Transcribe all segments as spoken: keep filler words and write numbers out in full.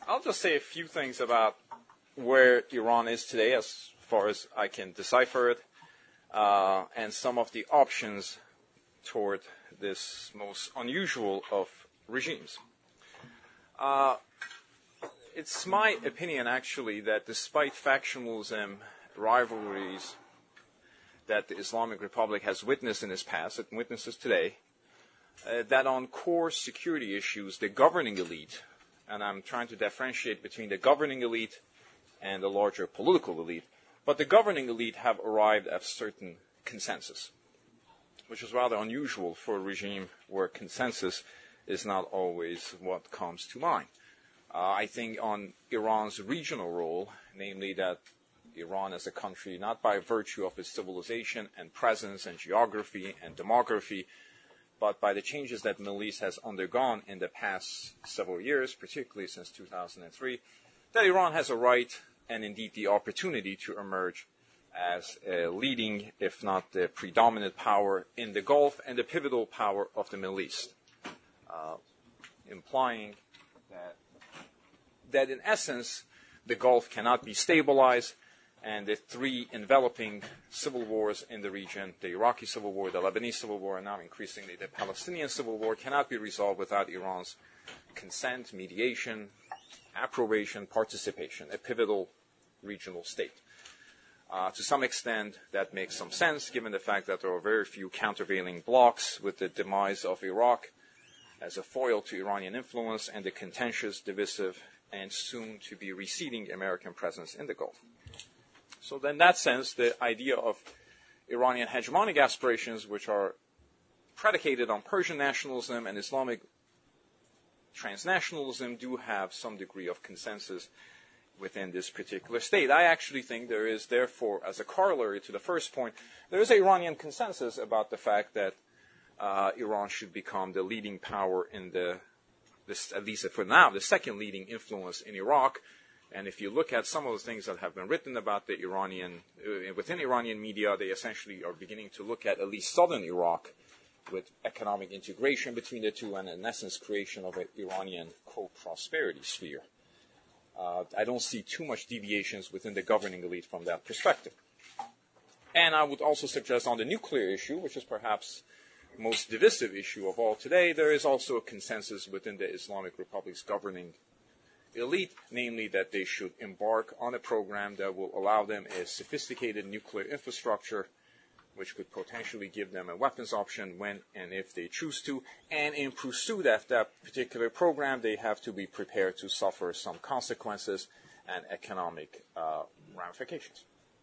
I'll just say a few things about where Iran is today, as far as I can decipher it, uh, and some of the options toward this most unusual of regimes. Uh, it's my opinion, actually, that despite factionalism, rivalries that the Islamic Republic has witnessed in its past, it witnesses today, uh, that on core security issues, the governing elite, and I'm trying to differentiate between the governing elite and the larger political elite, but the governing elite have arrived at certain consensus, which is rather unusual for a regime where consensus is not always what comes to mind. Uh, I think on Iran's regional role, namely that Iran as a country, not by virtue of its civilization and presence and geography and demography, but by the changes that the Middle East has undergone in the past several years, particularly since two thousand three, that Iran has a right and indeed the opportunity to emerge as a leading, if not the predominant power in the Gulf and the pivotal power of the Middle East, uh, implying that, that in essence the Gulf cannot be stabilized, and the three enveloping civil wars in the region, the Iraqi civil war, the Lebanese civil war, and now increasingly the Palestinian civil war, cannot be resolved without Iran's consent, mediation, approbation, participation, a pivotal regional state. Uh, to some extent, that makes some sense, given the fact that there are very few countervailing blocs with the demise of Iraq as a foil to Iranian influence and the contentious, divisive, and soon to be receding American presence in the Gulf. So then in that sense, the idea of Iranian hegemonic aspirations, which are predicated on Persian nationalism and Islamic transnationalism, do have some degree of consensus within this particular state. I actually think there is, therefore, as a corollary to the first point, there is an Iranian consensus about the fact that uh, Iran should become the leading power in the, this, at least for now, the second leading influence in Iraq. And if you look at some of the things that have been written about the Iranian, uh, within Iranian media, they essentially are beginning to look at at least southern Iraq with economic integration between the two and, in essence, creation of an Iranian, quote, prosperity sphere. Uh, I don't see too much deviations within the governing elite from that perspective. And I would also suggest on the nuclear issue, which is perhaps the most divisive issue of all today, there is also a consensus within the Islamic Republic's governing elite, namely that they should embark on a program that will allow them a sophisticated nuclear infrastructure, which could potentially give them a weapons option when and if they choose to. And in pursuit of that particular program, they have to be prepared to suffer some consequences and economic uh, ramifications.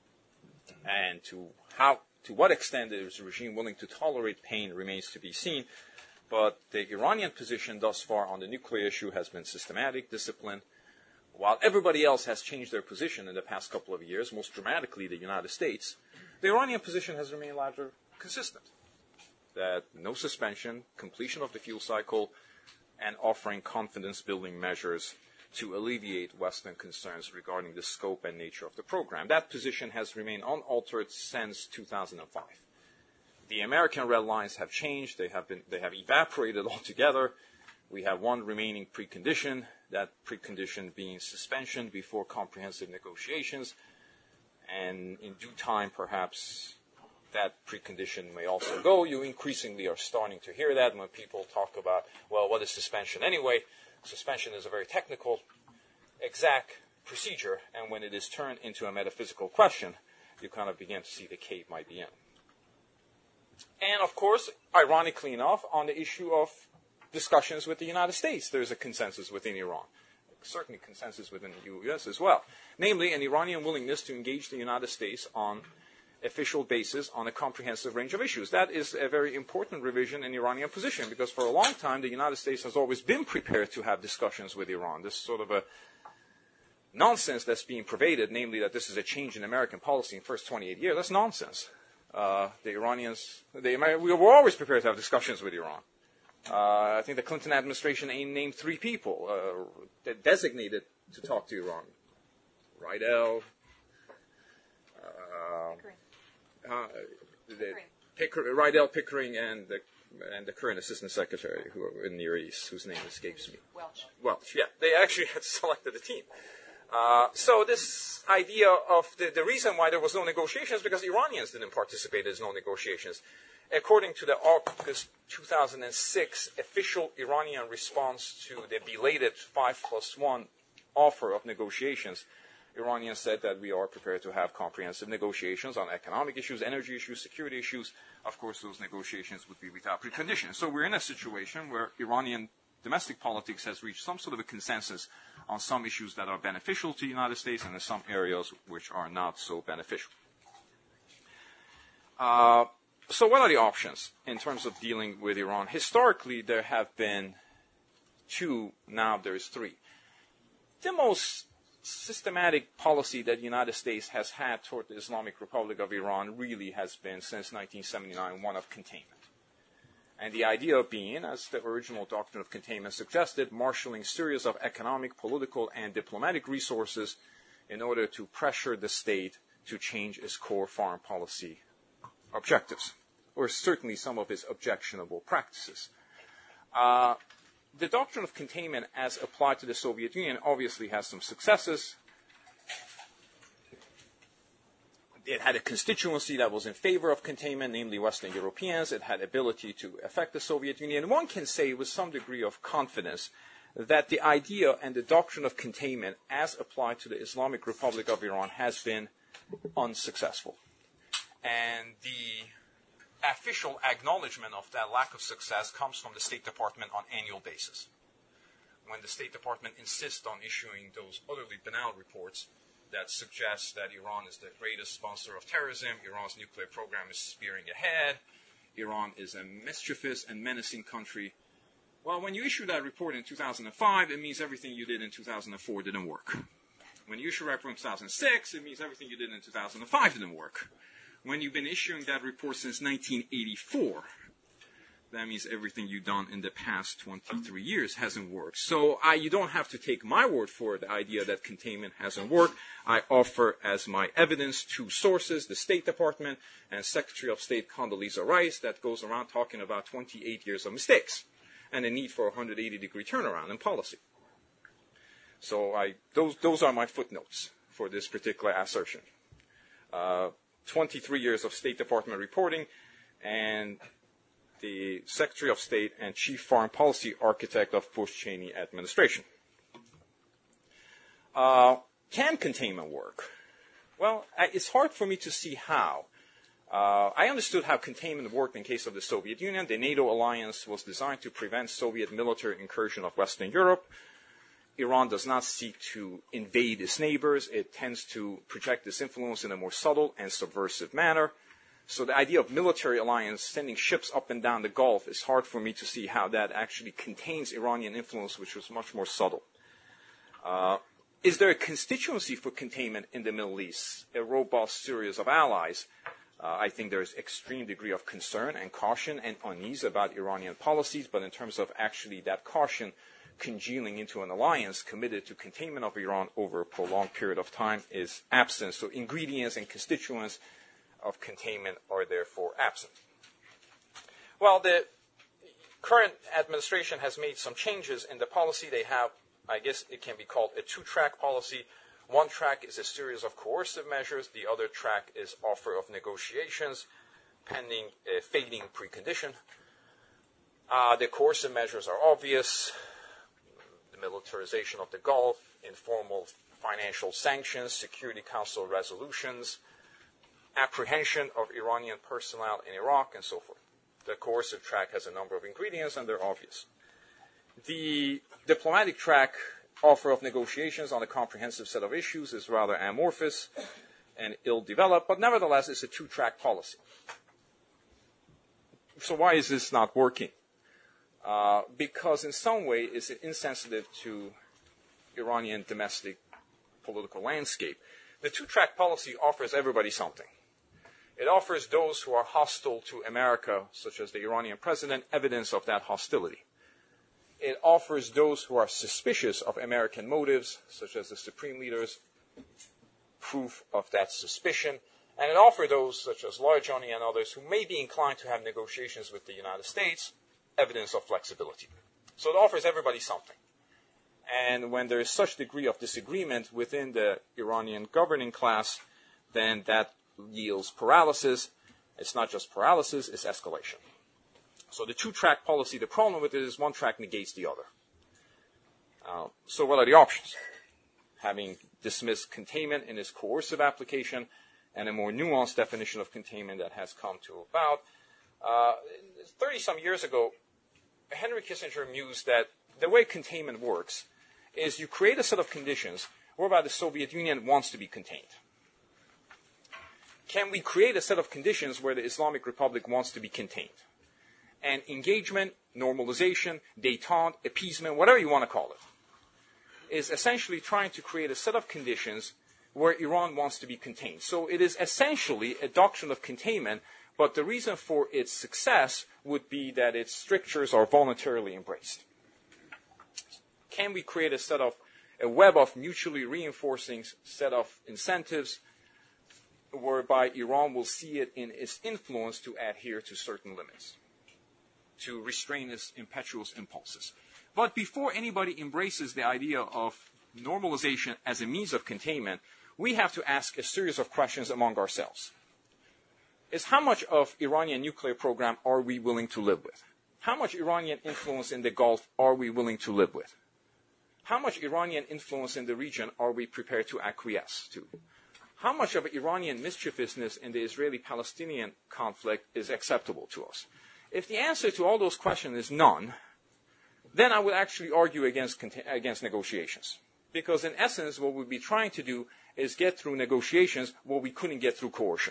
And to how, to what extent is the regime willing to tolerate pain remains to be seen. But the Iranian position thus far on the nuclear issue has been systematic, disciplined. While everybody else has changed their position in the past couple of years, most dramatically the United States, the Iranian position has remained largely consistent. That no suspension, completion of the fuel cycle, and offering confidence-building measures to alleviate Western concerns regarding the scope and nature of the program. That position has remained unaltered since two thousand five. The American red lines have changed. They have been, they have evaporated altogether. We have one remaining precondition, that precondition being suspension before comprehensive negotiations. And in due time, perhaps that precondition may also go. You increasingly are starting to hear that when people talk about, well, what is suspension anyway? Suspension is a very technical, exact procedure. And when it is turned into a metaphysical question, you kind of begin to see the cave might be in. And, of course, ironically enough, on the issue of discussions with the United States, there's a consensus within Iran, certainly consensus within the U S as well, namely an Iranian willingness to engage the United States on official basis on a comprehensive range of issues. That is a very important revision in Iranian position, because for a long time the United States has always been prepared to have discussions with Iran. This sort of a nonsense that's being pervaded, namely that this is a change in American policy in the first twenty-eight years, that's nonsense. Uh, the Iranians, the Amer- we were always prepared to have discussions with Iran. Uh, I think the Clinton administration named three people uh, that designated to talk to Iran. Rydell, uh, uh, the Picker, Rydell, Pickering, and the and the current assistant secretary who are in Near East, whose name escapes me. Welch. Welch, yeah. They actually had selected a team. Uh, so this idea of the, the reason why there was no negotiations is because Iranians didn't participate in no negotiations. According to the August two thousand six official Iranian response to the belated five plus one offer of negotiations, Iranians said that we are prepared to have comprehensive negotiations on economic issues, energy issues, security issues. Of course, those negotiations would be without preconditions. So we're in a situation where Iranian domestic politics has reached some sort of a consensus on some issues that are beneficial to the United States and in some areas which are not so beneficial. Uh, so what are the options in terms of dealing with Iran? Historically, there have been two, now there's three. The most systematic policy that the United States has had toward the Islamic Republic of Iran really has been, since nineteen seventy-nine, one of containment. And the idea being, as the original doctrine of containment suggested, marshaling series of economic, political, and diplomatic resources in order to pressure the state to change its core foreign policy objectives, or certainly some of its objectionable practices. Uh, the doctrine of containment as applied to the Soviet Union obviously has some successes. It had a constituency that was in favor of containment, namely Western Europeans. It had ability to affect the Soviet Union. One can say with some degree of confidence that the idea and the doctrine of containment as applied to the Islamic Republic of Iran has been unsuccessful. And the official acknowledgement of that lack of success comes from the State Department on an annual basis. When the State Department insists on issuing those utterly banal reports that suggest that Iran is the greatest sponsor of terrorism, Iran's nuclear program is spearing ahead, Iran is a mischievous and menacing country. Well, when you issue that report in two thousand five, it means everything you did in two thousand four didn't work. When you issue a report in two thousand six, it means everything you did in two thousand five didn't work. When you've been issuing that report since nineteen eighty-four, that means everything you've done in the past twenty-three years hasn't worked. So I, you don't have to take my word for the idea that containment hasn't worked. I offer as my evidence two sources, the State Department and Secretary of State Condoleezza Rice, that goes around talking about twenty-eight years of mistakes and the need for a one hundred eighty degree turnaround in policy. So I, those, those are my footnotes for this particular assertion. Uh, twenty-three years of State Department reporting, and the Secretary of State and Chief Foreign Policy Architect of Bush-Cheney administration. Uh, can containment work? Well, I, it's hard for me to see how. Uh, I understood how containment worked in case of the Soviet Union. The NATO alliance was designed to prevent Soviet military incursion of Western Europe. Iran does not seek to invade its neighbors. It tends to project its influence in a more subtle and subversive manner. So the idea of military alliance sending ships up and down the Gulf is hard for me to see how that actually contains Iranian influence, which was much more subtle. Uh, is there a constituency for containment in the Middle East, a robust series of allies? Uh, I think there is extreme degree of concern and caution and unease about Iranian policies, but in terms of actually that caution congealing into an alliance committed to containment of Iran over a prolonged period of time is absent. So ingredients and constituents of containment are therefore absent. Well, the current administration has made some changes in the policy. They have, I guess it can be called a two-track policy. One track is a series of coercive measures. The other track is offer of negotiations pending a fading precondition. Uh, the coercive measures are obvious. The militarization of the Gulf, informal financial sanctions, Security Council resolutions, apprehension of Iranian personnel in Iraq, and so forth. The coercive track has a number of ingredients, and they're obvious. The diplomatic track, offer of negotiations on a comprehensive set of issues, is rather amorphous and ill-developed, but nevertheless, it's a two-track policy. So why is this not working? Uh, because in some way it's insensitive to Iranian domestic political landscape. The two-track policy offers everybody something. It offers those who are hostile to America, such as the Iranian president, evidence of that hostility. It offers those who are suspicious of American motives, such as the supreme leaders, proof of that suspicion. And it offered those, such as Larijani and others, who may be inclined to have negotiations with the United States, evidence of flexibility. So it offers everybody something. And when there is such degree of disagreement within the Iranian governing class, then that yields paralysis. It's not just paralysis, it's escalation. So the two-track policy, the problem with it is one track negates the other. Uh, so what are the options? Having dismissed containment in its coercive application and a more nuanced definition of containment that has come to about. Uh, thirty-some years ago, Henry Kissinger mused that the way containment works is you create a set of conditions whereby the Soviet Union wants to be contained. Can we create a set of conditions where the Islamic Republic wants to be contained? And engagement, normalization, détente, appeasement, whatever you want to call it, is essentially trying to create a set of conditions where Iran wants to be contained. So it is essentially a doctrine of containment, but the reason for its success would be that its strictures are voluntarily embraced. Can we create a set of, a web of mutually reinforcing set of incentives whereby Iran will see it in its influence to adhere to certain limits, to restrain its impetuous impulses? But before anybody embraces the idea of normalization as a means of containment, we have to ask a series of questions among ourselves. Is how much of Iranian nuclear program are we willing to live with? How much Iranian influence in the Gulf are we willing to live with? How much Iranian influence in the region are we prepared to acquiesce to? How much of Iranian mischievousness in the Israeli-Palestinian conflict is acceptable to us? If the answer to all those questions is none, then I would actually argue against, against negotiations. Because in essence, what we'd be trying to do is get through negotiations what we couldn't get through coercion.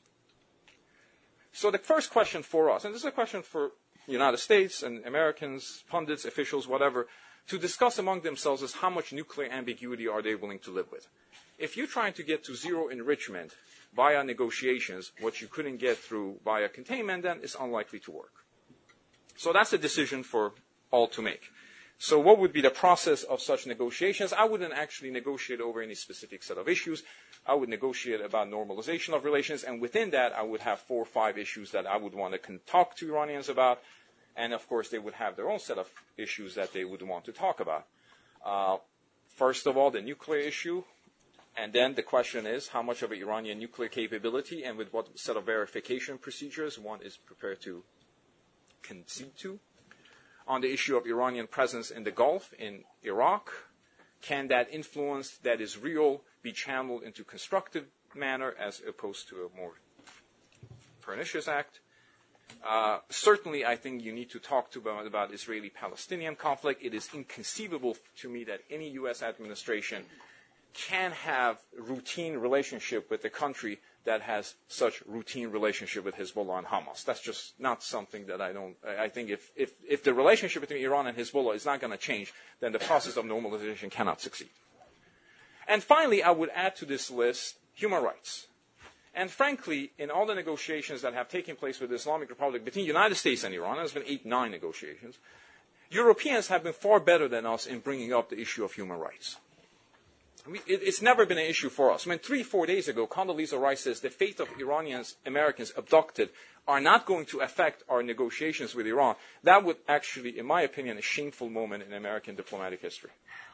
So the first question for us, and this is a question for the United States and Americans, pundits, officials, whatever, to discuss among themselves is how much nuclear ambiguity are they willing to live with. If you're trying to get to zero enrichment via negotiations, what you couldn't get through via containment, then it's unlikely to work. So that's a decision for all to make. So what would be the process of such negotiations? I wouldn't actually negotiate over any specific set of issues. I would negotiate about normalization of relations, and within that, I would have four or five issues that I would want to talk to Iranians about, and of course, they would have their own set of issues that they would want to talk about. Uh, first of all, the nuclear issue, and then the question is how much of an Iranian nuclear capability and with what set of verification procedures one is prepared to concede to. On the issue of Iranian presence in the Gulf, in Iraq, can that influence that is real be channeled into constructive manner as opposed to a more pernicious act? Uh, certainly, I think you need to talk to about, about Israeli-Palestinian conflict. It is inconceivable to me that any U S administration can have routine relationship with a country that has such routine relationship with Hezbollah and Hamas. That's just not something that I don't, I think if, if, if the relationship between Iran and Hezbollah is not going to change, then the process of normalization cannot succeed. And finally, I would add to this list human rights. And frankly, in all the negotiations that have taken place with the Islamic Republic between the United States and Iran, there's been eight, nine negotiations, Europeans have been far better than us in bringing up the issue of human rights. I mean, it, it's never been an issue for us. I mean, three, four days ago, Condoleezza Rice says the fate of Iranians, Americans abducted are not going to affect our negotiations with Iran. That would actually, in my opinion, a shameful moment in American diplomatic history.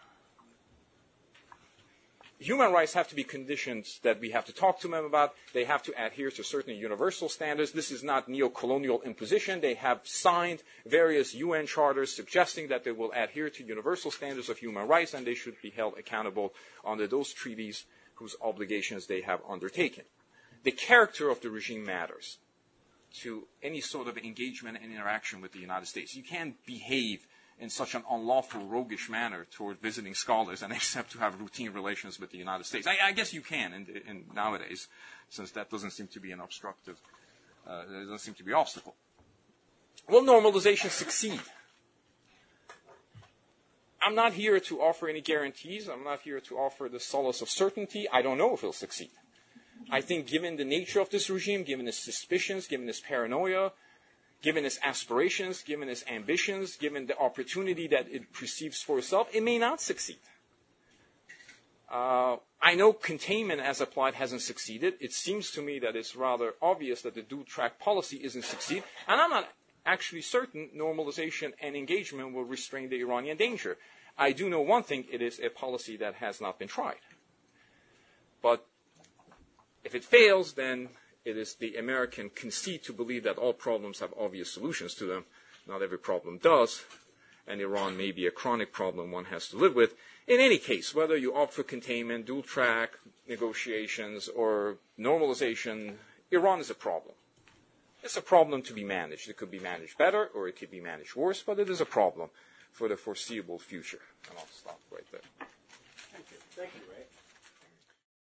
Human rights have to be conditions that we have to talk to them about. They have to adhere to certain universal standards. This is not neo-colonial imposition. They have signed various U N charters suggesting that they will adhere to universal standards of human rights, and they should be held accountable under those treaties whose obligations they have undertaken. The character of the regime matters to any sort of engagement and interaction with the United States. You can't behave in such an unlawful, roguish manner toward visiting scholars and accept to have routine relations with the United States. I, I guess you can in, in nowadays, since that doesn't seem to be an obstructive, uh, there doesn't seem to be an obstacle. Will normalization succeed? I'm not here to offer any guarantees. I'm not here to offer the solace of certainty. I don't know if it'll succeed. I think given the nature of this regime, given its suspicions, given its paranoia, given its aspirations, given its ambitions, given the opportunity that it perceives for itself, it may not succeed. Uh, I know containment as applied hasn't succeeded. It seems to me that it's rather obvious that the dual-track policy isn't succeed, and I'm not actually certain normalization and engagement will restrain the Iranian danger. I do know one thing, it is a policy that has not been tried. But if it fails, then it is the American conceit to believe that all problems have obvious solutions to them. Not every problem does, and Iran may be a chronic problem one has to live with. In any case, whether you opt for containment, dual-track negotiations, or normalization, Iran is a problem. It's a problem to be managed. It could be managed better, or it could be managed worse, but it is a problem for the foreseeable future. And I'll stop right there. Thank you. Thank you, Ray.